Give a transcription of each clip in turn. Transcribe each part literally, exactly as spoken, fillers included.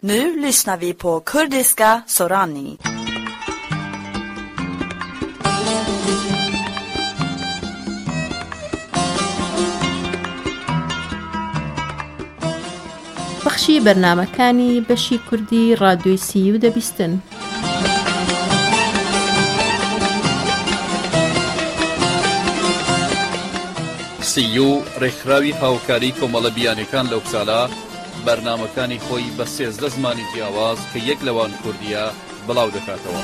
Nu lyssnar vi på kurdiska Sorani. بەخشی بەرنامەکانی بەشی کوردی ڕادیۆی سی و دەبیستن. سی و ڕێکخراوی هاوکاری کۆمەڵە بیانەکان لەو ساڵە بەرنامەکانی خۆی بە سێزدە زمانی جیاواز کە یەک لەوان کوردیە بڵاو دەکاتەوە.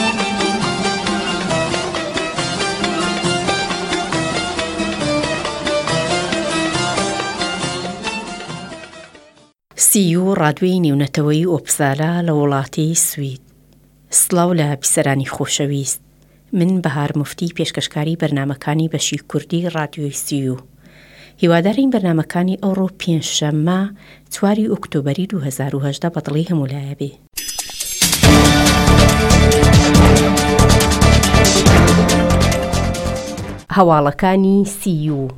سی و ڕادیۆی نێونەتەوەی ئۆپسالا لە وڵاتی سوید. سڵاو لە بیسەرانی خۆشەویست. من بەهار موفتی پێشکەشکاری بەرنامەکانی بەشی کوردی ڕادیۆی سی و. هیوادارین بەرنامەکانی ئەوڕۆ پێنجشەممە چواری ئۆکتۆبەری دوو هەزار و هەژدە بەدڵی هەمولایە بێ. هەواڵەکانی سی و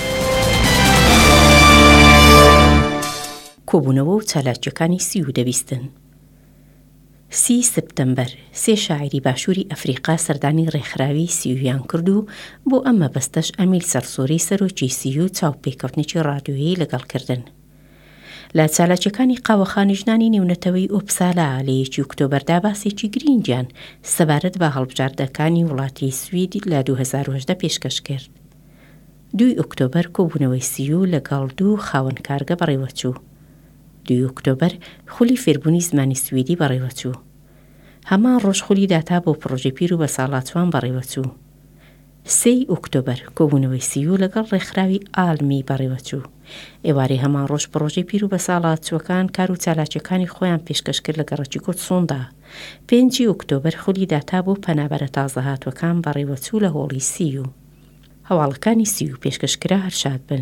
کۆبوونەوە و چالاکیەکانی سی و دەبیستن. سی سپتەمبەر سێ شاعری باشووری ئەفریقا سەردانی ڕێکخراوی سیویان کرد و بۆ ئەمە بەستەش ئەمیل سەرسۆری سەرۆکی سی و چاوپێکەوتنێکی ڕادیۆیی لەگەڵکردن. لە چالاکیەکانی قاوەخانی ژنانی نێونەتەوەی ئۆپسالا لە یەکی ئۆکتۆبەردا باسێکی گرینگیان سەبارەت بە هەڵبژاردەکانی وڵاتی سوید لە دوو هەزار و هەژدە پێشکەش کرد. دوی ئۆکتۆبەر کۆبوونەوەی سی و لەگەڵ دوو خاوەن کارگە بەڕێوەچوو. دوی ئۆکتۆبەر خولی فێربوونی زمانی سویدی بەڕێوەچوو. هەمان ڕۆژ خولی داتا بۆ پرۆژێ پیر و بە ساڵاتوان بەڕێوەچوو. سێی ئۆکتۆبەر کۆبوونەوەی سی و لەگەڵ ڕێکخراوی ئالمی بەڕێوەچوو. ئێوارەی هەمان ڕۆژ پرۆژێ پیر و بە ساڵاتچوەکان کار و چالاکیەکانی خۆیان پێشکەش کرد لە گەڕەکی کۆتسۆندا. پێنجی ئۆکتۆبەر خولی داتا بۆ پەنابەرە تازە هاتووەکان بەڕێوەچوو لە هۆڵی سی و. هەواڵەکانی سی و پێشکەشکرا هەرشاد بن.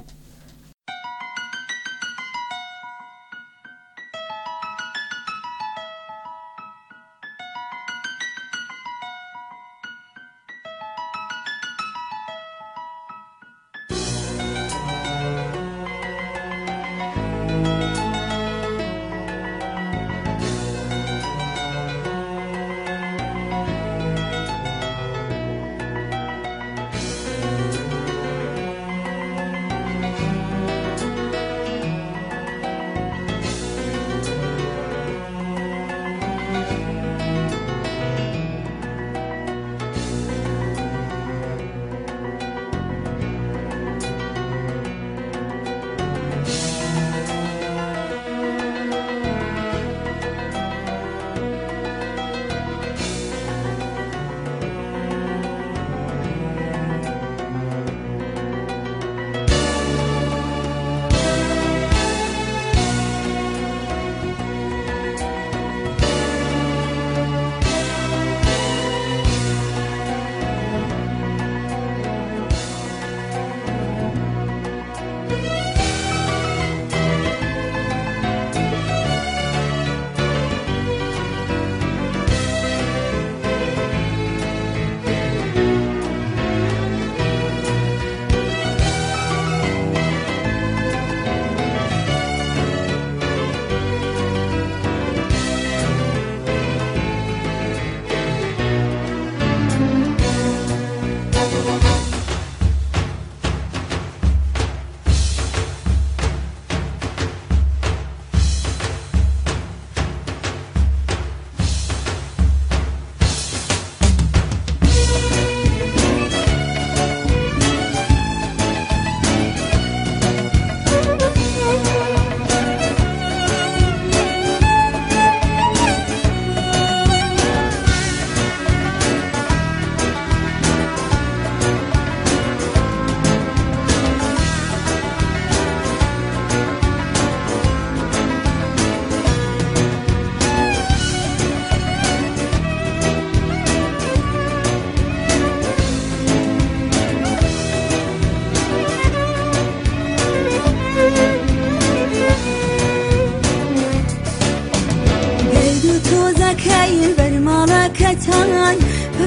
تان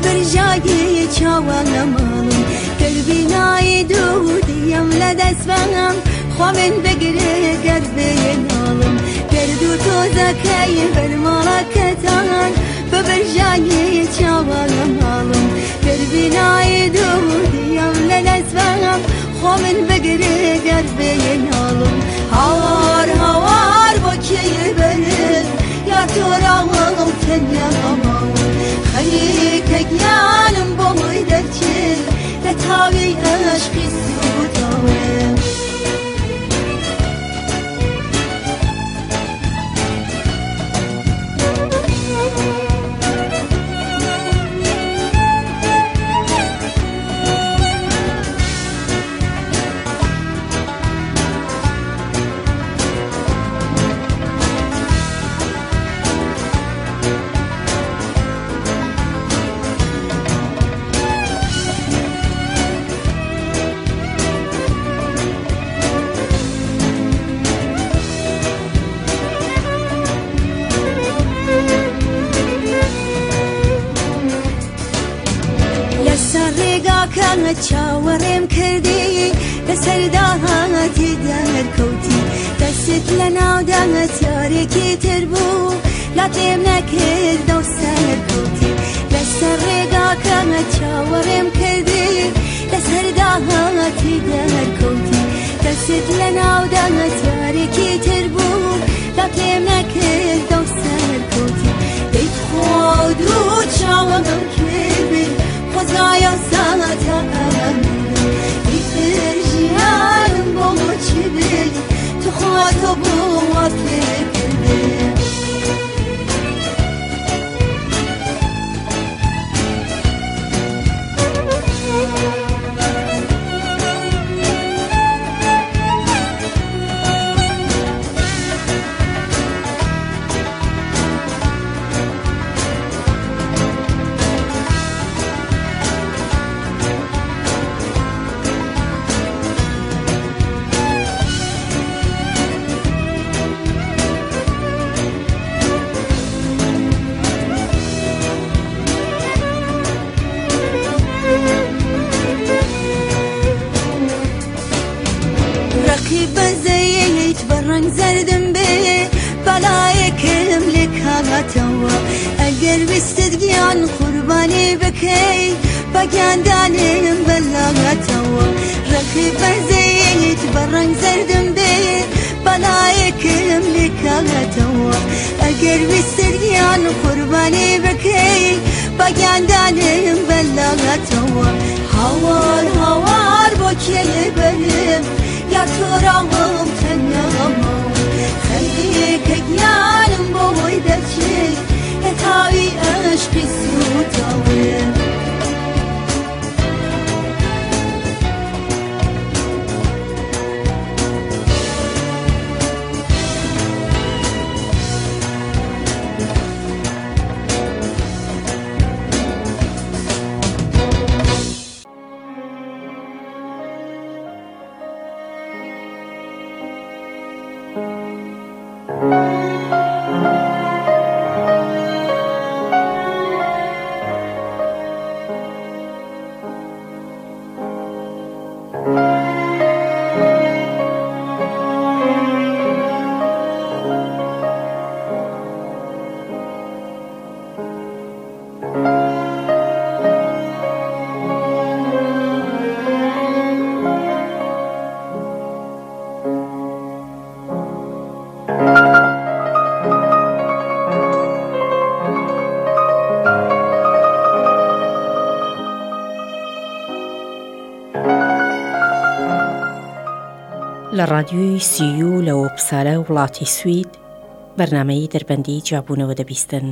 ببرجاي چاوان مالم قلبي نايدو ديم لدسبان خو من بگره قربي نالم گرد و تۆزەکەی بەرماڵەکەتان بەبەرژایی چاوەڵە ماڵم گەربینایی دوودیم لە لەزبەم خۆ من بگرێ گەربێ ناڵم هاوار هاوار بۆ کێی بەرز یا تۆراوەڵم تەنیا ماڵم خەریکە گیانم بۆ مۆی دەرچێت لە تاوی عەشقی سووداوێ چاوەڕێم کردی لەسەر داهاتی دەرکەوتی دەستت لە ناودانت یارێکی تر بوو لا پێم نەکردە و سەرکەوتی لەسەر ڕێگاکەمە چاوەڕێم کردی لەسەر داهاتی دەرکەوتی دەستت لە ناودانت یارێکی تر بوو لا پێم نەکردە و سەرکەوتی دەیت خۆ دوو چاوەڕێم کردی خۆزایە سەڵاتە ئیتر ژیانم بۆ چی بێت تو خۆتۆ بۆ وا پێکردێ ئەگەر ویستت گیان قوربانی بکەی بەگیاندانم بەلاغەتەوە ڕەقی بەزەیت بە ڕەنگ زەردم بێ بەلایەکم لێکاغەتەوە ئەگەر ویستت گیان قوربانی بکەی بەگیاندانم بەلاغەتەوە هاوار هاوار بۆ کێ بەرم یا تۆراوەڵم تەنیاڵەمە خەریکە گیانم بۆ مۆی دەرچێت لە تاوی عەشقی سووداوێ لە ڕادیۆی سیو لە وەپسالە وڵاتی سوید بەرنامەی دەربەندی جیابوونەوە دەبیستن.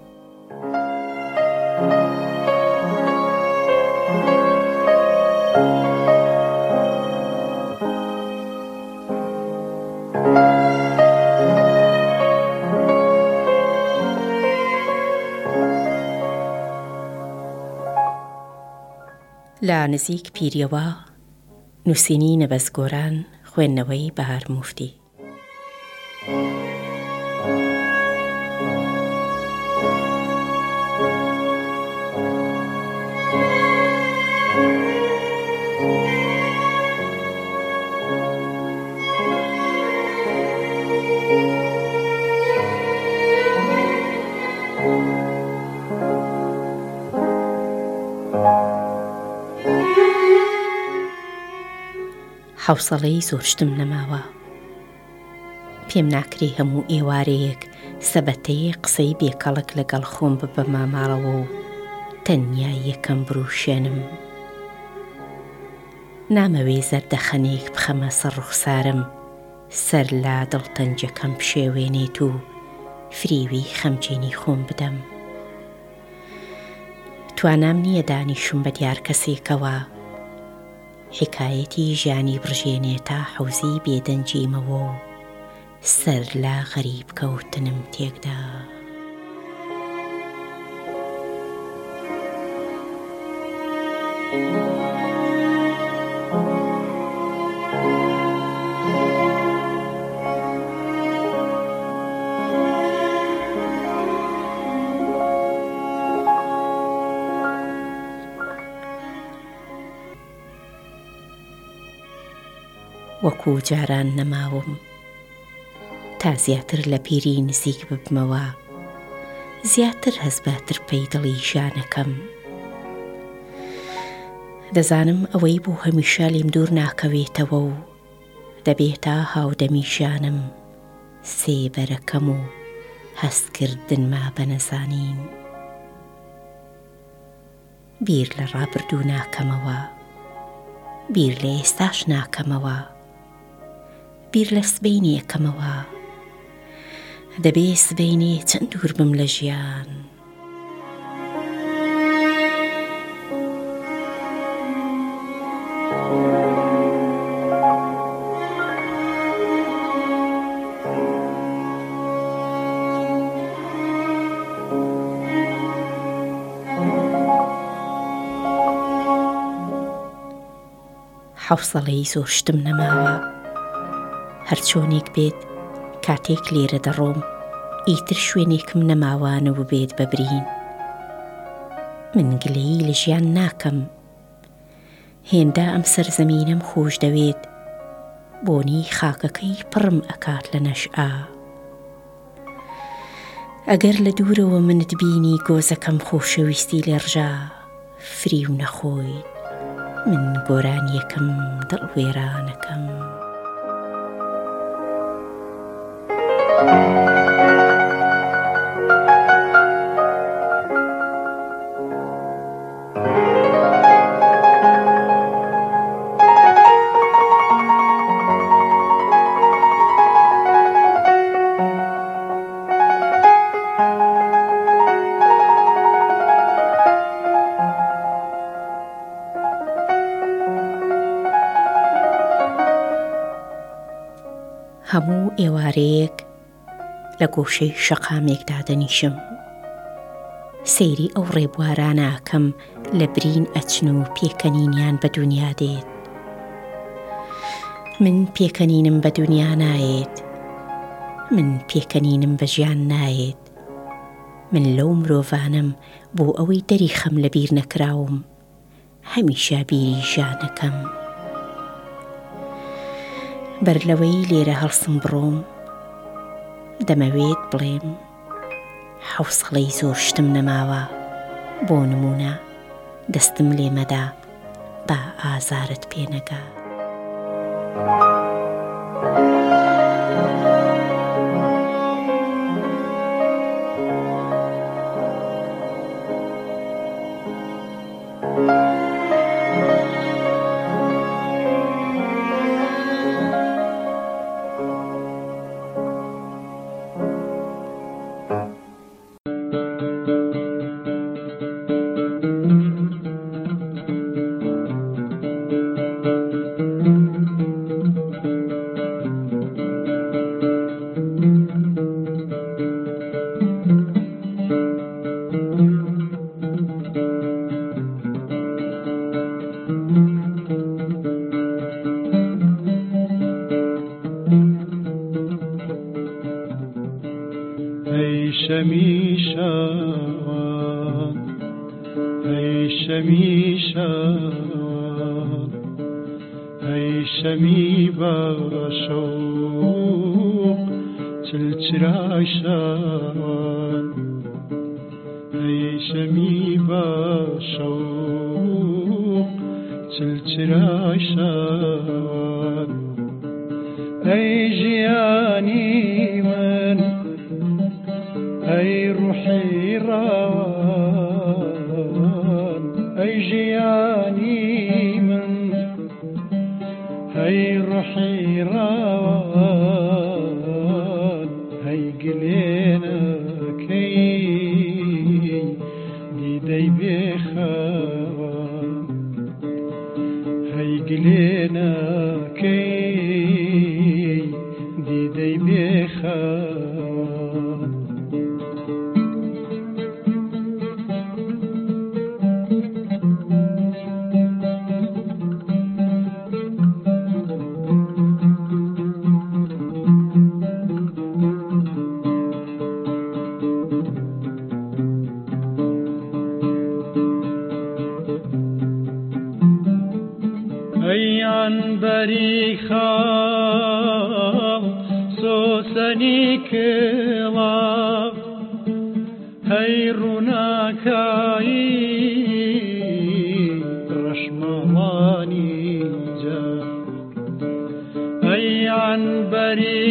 لە نزیک پیریەوە نووسینی نەبەزگۆران خوێندنەوەی بەهار موفتی. حوسەڵەی زۆرشتم نەماوە. پێم ناکرێ هەموو ئێوارەیەک سەبەتەیە قسەی بێکەڵک لەگەڵ خۆم ببە ماماڵەوە و تەنیا یەکەم بروشێنم. نامەوێ زەردەخەنێک بخەمە سەر ڕوخسارم، سەر لا دڵتەنجەکەم بشێوێنێت و فریوی خەمجێنی خۆم بدەم. توانام نییە دانیشم بە دیار کەسێکەوە حکایەتی ژیانی بڕژێنێ تا حەوزی بێدەنجیمەوە و سەر لا غەریب کەوتنم تێکدا. وەکو جاران نەماوم تا زیاتر لە پیری نزیک ببمەوە، زیاتر هەز بە ترپەی دڵی ژانەکەم. دەزانم ئەوەی بۆ هەمیشە لێم دوور ناکەوێتەوە و دەبێتە هاودەمی ژانم سێبەرەکەم و هەستکردنما بە نەزانین. بیر لە ڕابردوو ناکەمەوە، بیر لە ئێستاش ناکەمەوە، بیر لە سبەینی یەکەمەوە. دەبێ سبەینێ چەند دوور بم لە ژیان. حوسەڵەی زۆر شتم نەماوە. هەرچۆنێک بێت کاتێک لێرە دەڕۆم ئیتر شوێنێکم نەماوانەوە بێت بەبرین. من گلەیی لە ژیان ناکەم، هێندە ئەم سەرزەمینەم خۆش دەوێت، بۆنی خاکەکەی پڕم ئەکات لە نەشئا. ئەگەر لە دوورەوە منت بینی گۆزەکەم خۆشەویستی لێڕژا، فری و نەخۆیت من گۆرانیەکەم دڵوێرانەکەم. هەموو ئێوارەیەک لە گۆشەی شەقامێکدا دەنیشم، سەیری ئەو ڕێبوارانەکەم لە برین ئەچن و پێکەنینیان بە دنیا دێت. من پێکەنینم بە دنیا نایێت، من پێکەنینم بە ژیان نایێت. من لەو مرۆڤانم بۆ ئەوەی دەری خەم لە بیر نەکراوم، هەمیشە بیری ژیانەکەم. بەر لەوەی لێرە هەڵسم بڕۆم دەمەوێت بڵێم حوسەڵەی زۆر شتم نەماوە. بۆ نمونە دەستم لێمەدا با ئازارت پێنەگا. شمیشان ای شمیشان ای شمی باشوق چلچراشان ای شمی باشوق چلچراشان هەی ژیانی من ئەی ڕوحی ڕاوان ئەی ژیانی من هەی ڕوحی ڕاوان هەی گلێنەکەی دیدەی بێخەوان هەی گلێنەکەی دیدەی بێخەوان عنبری خام سوسنی کلاف هەی ڕووناکایی ڕەشمەڵانی جا هەی عنبری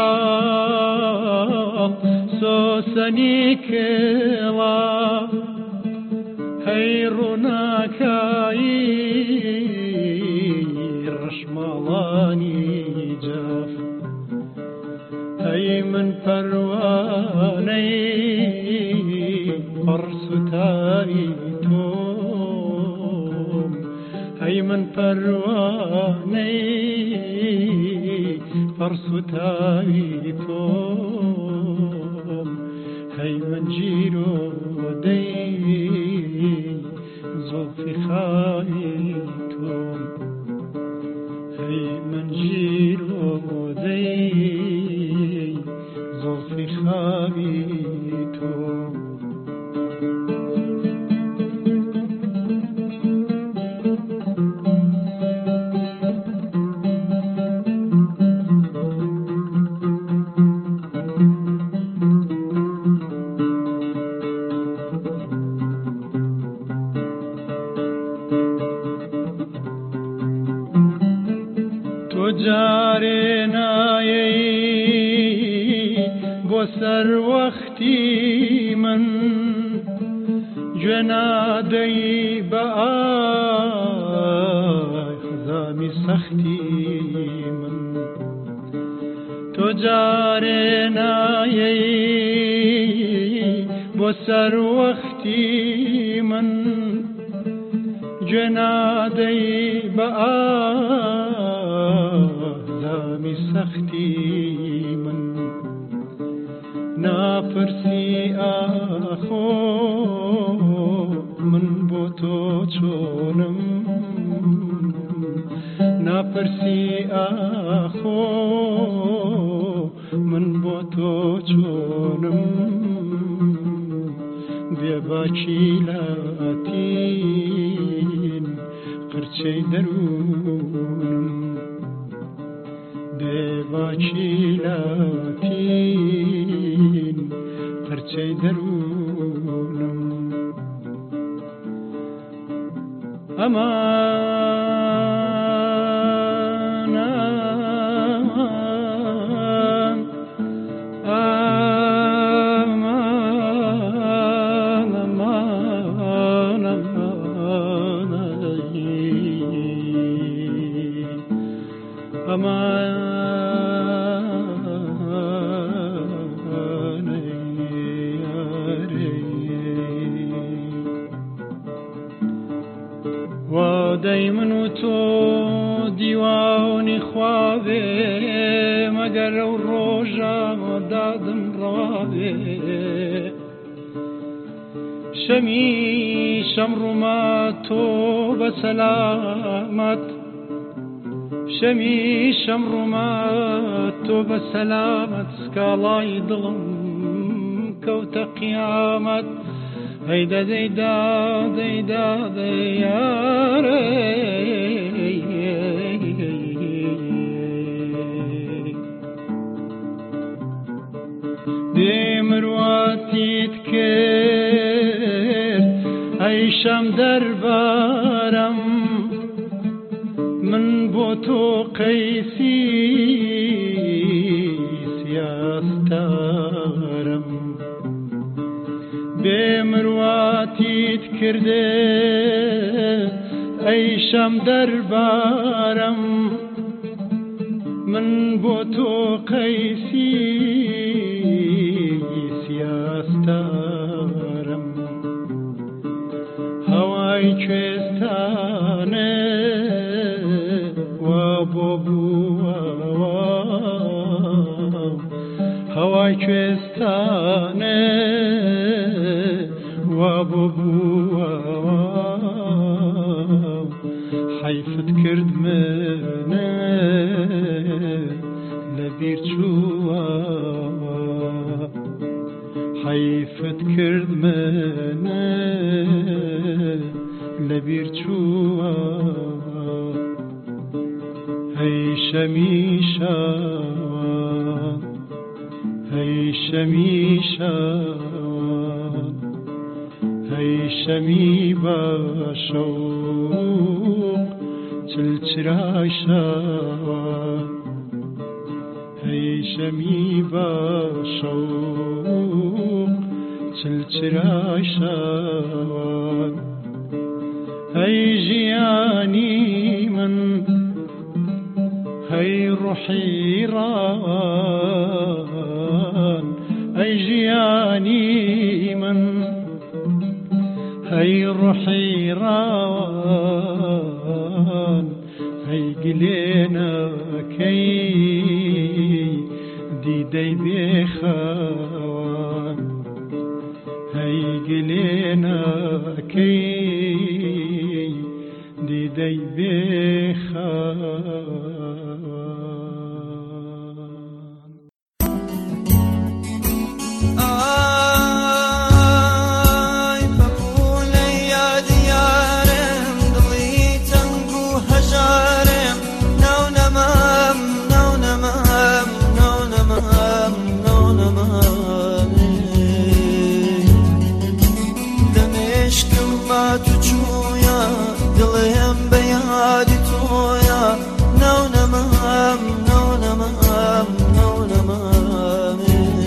خام سوسنی کلاف هەی ڕووناکایی ڕەشمەڵانی جاف هەی من پەروانەی پڕسوتایی تۆم هەی من پەروانەی پڕسوتایی تۆم هەی من جیرۆدەی زۆڵفی خاوی تۆم هەی من جیرۆدەی زۆڵفی خاوی تۆم جارێ نایەی بۆ سەر وەختی من گوێ نادەی بە ئای خزامی سەختی من تۆ جارێ نایەی بۆ سەر وەختی من گوێ نادەی بە ئازامی سەختی من ناپرسی ئاخۆ من بۆ تۆ چۆنم ناپرسی ئاخۆ من بۆ تۆ چۆنم بێباکی لاتین قرچەی دەروونم بێباکی لاتین قرچەی دەروونم ئەمان ئەمان ئەمان ئەمان ئەمان وادەی من و تۆ دیوانی خواوێ مەگەر ئەو ڕۆژە دادم ڕاوێ شەمی شەمڕوومە تۆ بە سەلامەت شەمی شەمڕوومە تۆ بە سەلامەت سکاڵای دڵم کەوتە قیامەت هەی دەدەی دادەی دادەی یارێ دێ مرواتیت کرد ئەی شەم دەربارەم من بۆ تۆ قەیسی بێمرواتیت کردێ ئەی شەم دەربارم من بۆ تۆ قەیسی سیاستارم هەوای کوێستانە وا بۆ بووەوە هەوای کوێستانە وا بۆ بووەوە حەیفت کرد منە لەبیر چووە حەیفت کرد منە لەبیر چووە هەی شەمی شەوان هەی شەمی شەوان هەی شەمی بەشەوق چلچرای شەوان هەی شەمی بەشەوق چلچرای شەوان هەی ژیانی من هەی ڕوحی ڕان ئەی ژیانی من هەی ڕوحی ڕان هەی گلێنەکەی دیدەی بێخەوان هەی گلێنەکەی دیدەی بێخەوان ئای بەپوولەی یادیارم دڵی تەنگ و هەژارم ناو نەمام ناو نەمام ناو نەمام ناو نەمام دەمێشکم بات و چوویە دڵێم بە یادی تۆیە ناو نەمام ناو نەمام ناو نەمام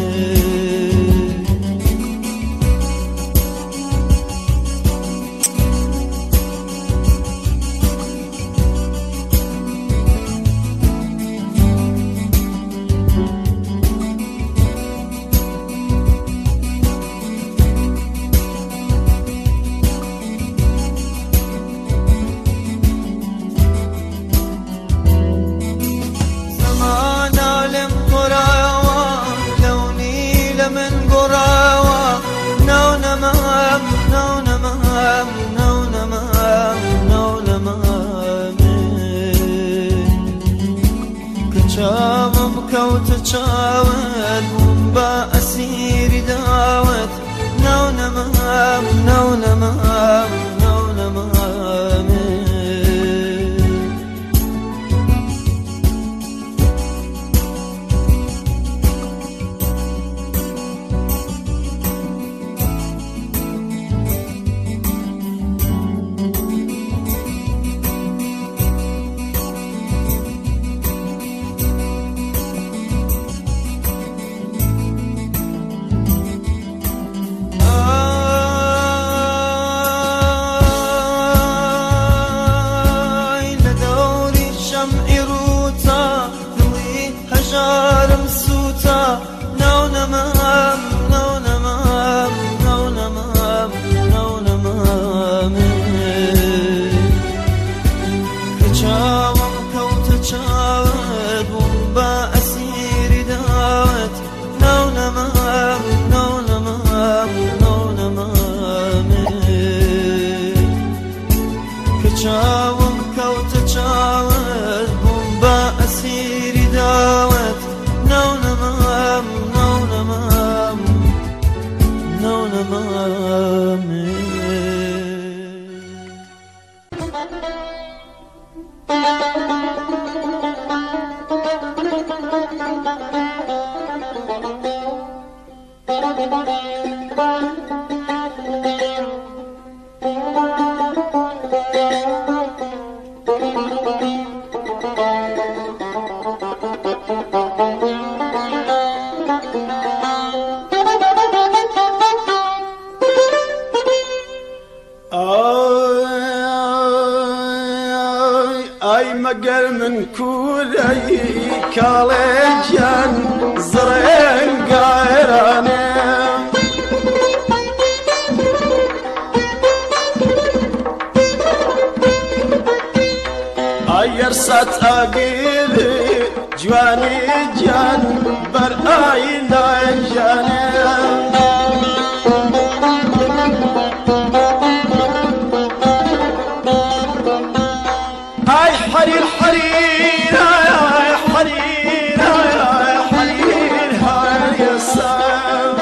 چاوم کەوتە چاوت بووم بە ئەسیری داوت ناو نەمام ناو نەمام ناو نەمام هەژارم سووتە ناو نەمام ناو نەمام ناو نەمام ناو نەمام کە چاوم کەوتە چاوت بووم بە ئەسیری داوت ناو نەمام ناو نەمام ناو نەمام کە چاوم کەوتە چاوت بووم بە ئەسیری داوت ناو نەمام ناو نەمام ناو نەمام مگر من کوری کالجان زرین گایرانه ایر سات آگیری جوانی جان بر آینه جانه ای حریر حریر ای حریر ای حریر های سام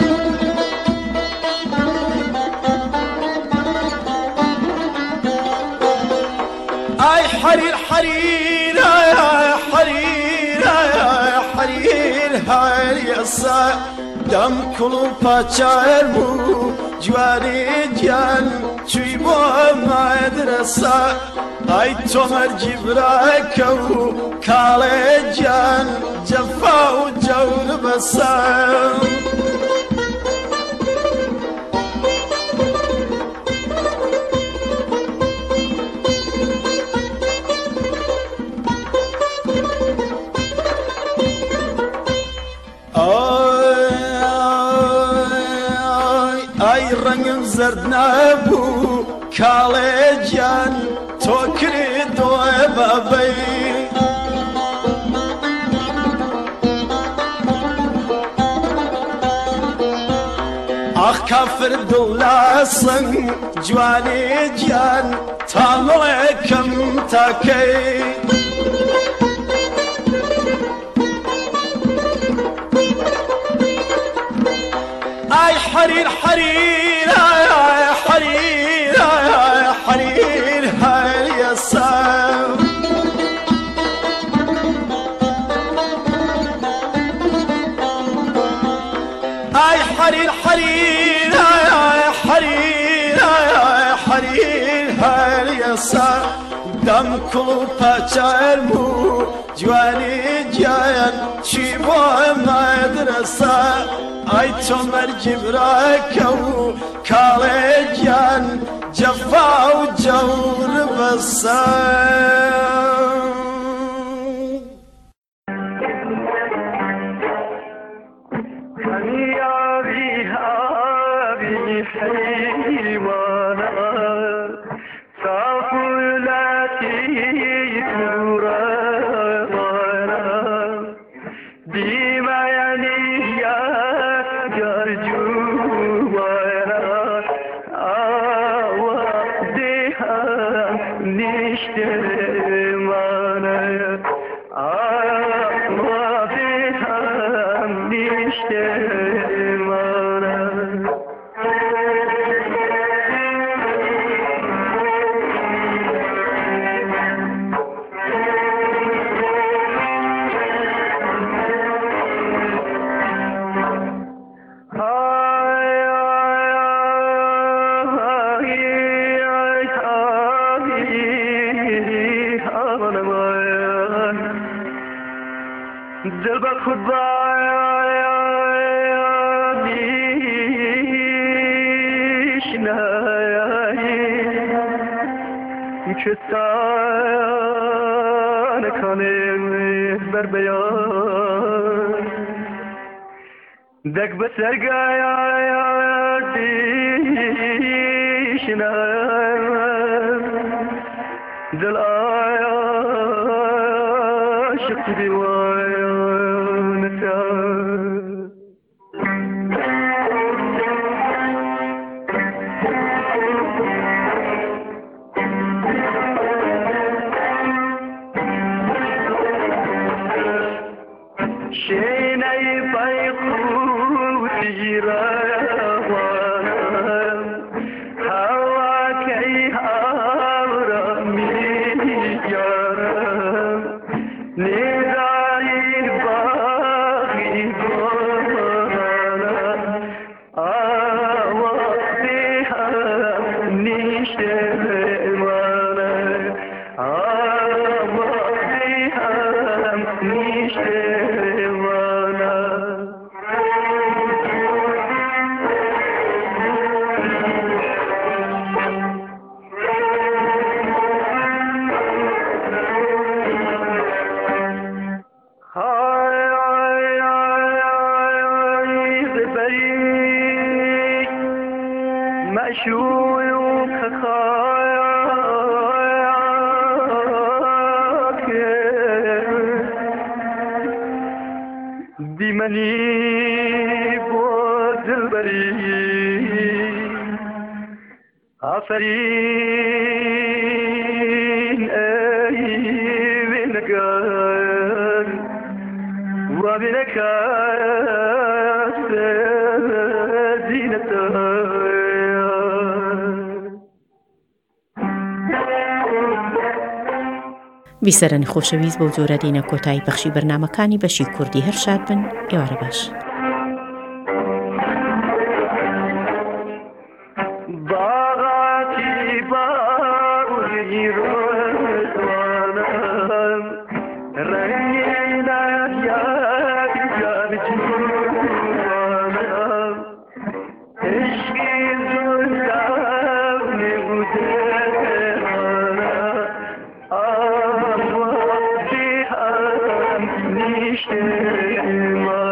ای حریر حریر ای حریر ای حریر های سام دم کلو پاچار بو جوانی جان چوی با مدرسه ای تومر جبراکو کاله جان جفا و جور بسام ای رنگم زرد نبو کاله جان تو کردو بابی آخ کافر دلاسن جوانی جان تامل کم تاکی ای حریر حریر ای حریر ای حریر های سام ای حریر حریر ای حریر ای حریر های سام دم کلو پاچار مو جوانی جان چی با مدرسه ای تومر جبراکو کاله جان جفا و جور بسام هنیابی هابی حیوانا صافولاتی تورانا دیما یعنی یا جرجوانا آوا دیها نشتمانا آوا دیها نشتمانا دل با خود بیشنایی که سان کنیم بر بیان دک بسرگای بیشنایی دل عاشق دیوانتا شینای بیقوتی روانم هوا کی هاورم میارم نیزای معشوق خاك بمني بود البري عفرين اي بنكار وبنكار زينتها بیسەرانی خۆشەویست بەو جۆرە دێنە کۆتایی بەخشی بەرنامەکانی بەشی کوردی هەر شاد بن ئێوارە باش. باغاتی باوری روزوانم رنگینا یادی یادی جوانم عشقی زندان نبوده آه وقتی هم نیشته ما